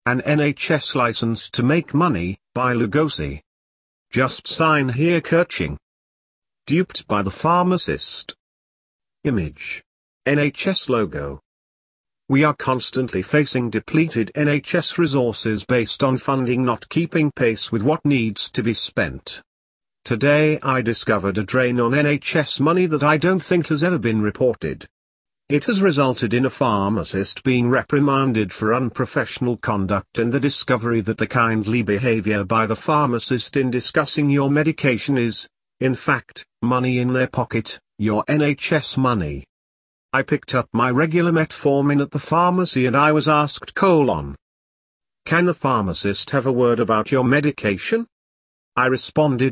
An NHS license to make money, by Lugosi. Just sign here. Kerching. Duped by the pharmacist. Image. NHS logo. We are constantly facing depleted NHS resources based on funding not keeping pace with what needs to be spent. Today I discovered a drain on NHS money that I don't think has ever been reported. It has resulted in a pharmacist being reprimanded for unprofessional conduct and the discovery that the kindly behavior by the pharmacist in discussing your medication is, in fact, money in their pocket, your NHS money. I picked up my regular metformin at the pharmacy and I was asked: "Can the pharmacist have a word about your medication?" I responded: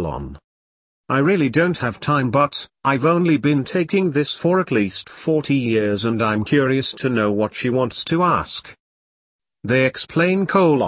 "I really don't have time, but I've only been taking this for at least 40 years and I'm curious to know what she wants to ask." They explain: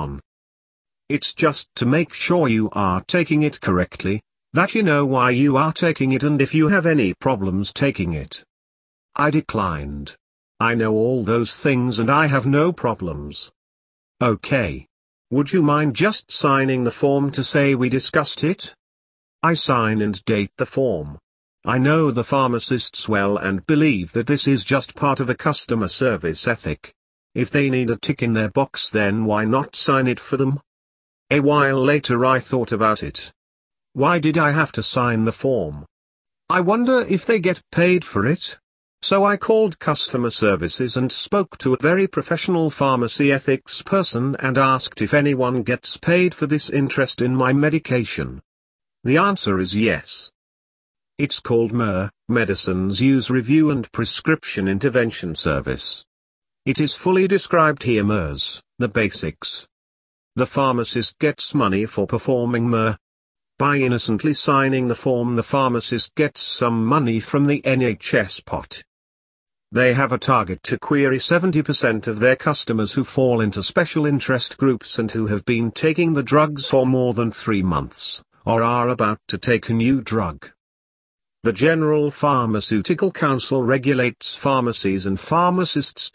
"It's just to make sure you are taking it correctly, that you know why you are taking it and if you have any problems taking it." I declined. I know all those things and I have no problems. "Okay. Would you mind just signing the form to say we discussed it?" I sign and date the form. I know the pharmacists well and believe that this is just part of a customer service ethic. If they need a tick in their box, then why not sign it for them? A while later I thought about it. Why did I have to sign the form? I wonder if they get paid for it? So I called customer services and spoke to a very professional pharmacy ethics person and asked if anyone gets paid for this interest in my medication. The answer is yes. It's called MER, Medicines Use Review and Prescription Intervention Service. It is fully described here. MERS, the basics. The pharmacist gets money for performing MER. By innocently signing the form, the pharmacist gets some money from the NHS pot. They have a target to query 70% of their customers who fall into special interest groups and who have been taking the drugs for more than 3 months, or are about to take a new drug. The General Pharmaceutical Council regulates pharmacies and pharmacists.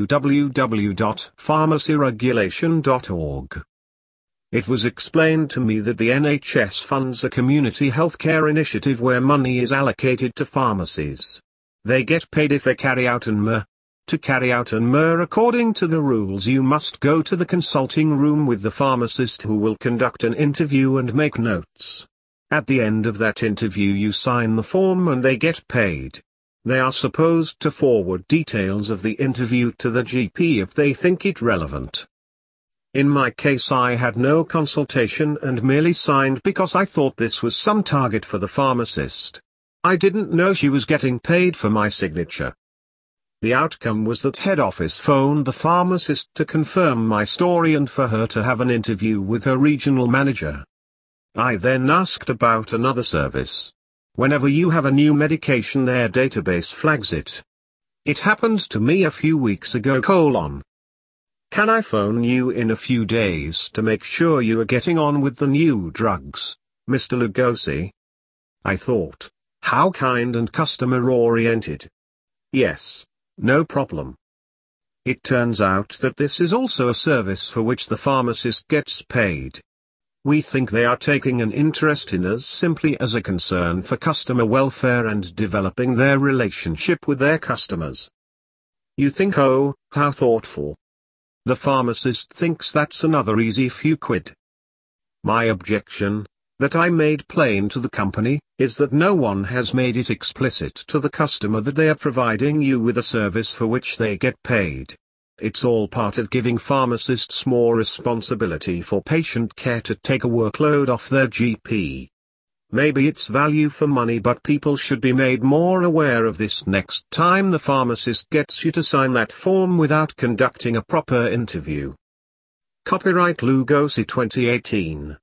www.pharmacyregulation.org. It was explained to me that the NHS funds a community healthcare initiative where money is allocated to pharmacies. They get paid if they carry out an MER. To carry out an MER according to the rules, you must go to the consulting room with the pharmacist who will conduct an interview and make notes. At the end of that interview you sign the form and they get paid. They are supposed to forward details of the interview to the GP if they think it relevant. In my case I had no consultation and merely signed because I thought this was some target for the pharmacist. I didn't know she was getting paid for my signature. The outcome was that head office phoned the pharmacist to confirm my story and for her to have an interview with her regional manager. I then asked about another service. Whenever you have a new medication, their database flags it. It happened to me a few weeks ago. Can I phone you in a few days to make sure you are getting on with the new drugs, Mr. Lugosi? I thought, how kind and customer-oriented. Yes, no problem. It turns out that this is also a service for which the pharmacist gets paid. We think they are taking an interest in us simply as a concern for customer welfare and developing their relationship with their customers. You think, oh, how thoughtful. The pharmacist thinks that's another easy few quid. My objection, that I made plain to the company, is that no one has made it explicit to the customer that they are providing you with a service for which they get paid. It's all part of giving pharmacists more responsibility for patient care to take a workload off their GP. Maybe it's value for money, but people should be made more aware of this next time the pharmacist gets you to sign that form without conducting a proper interview. Copyright Lugosi 2018.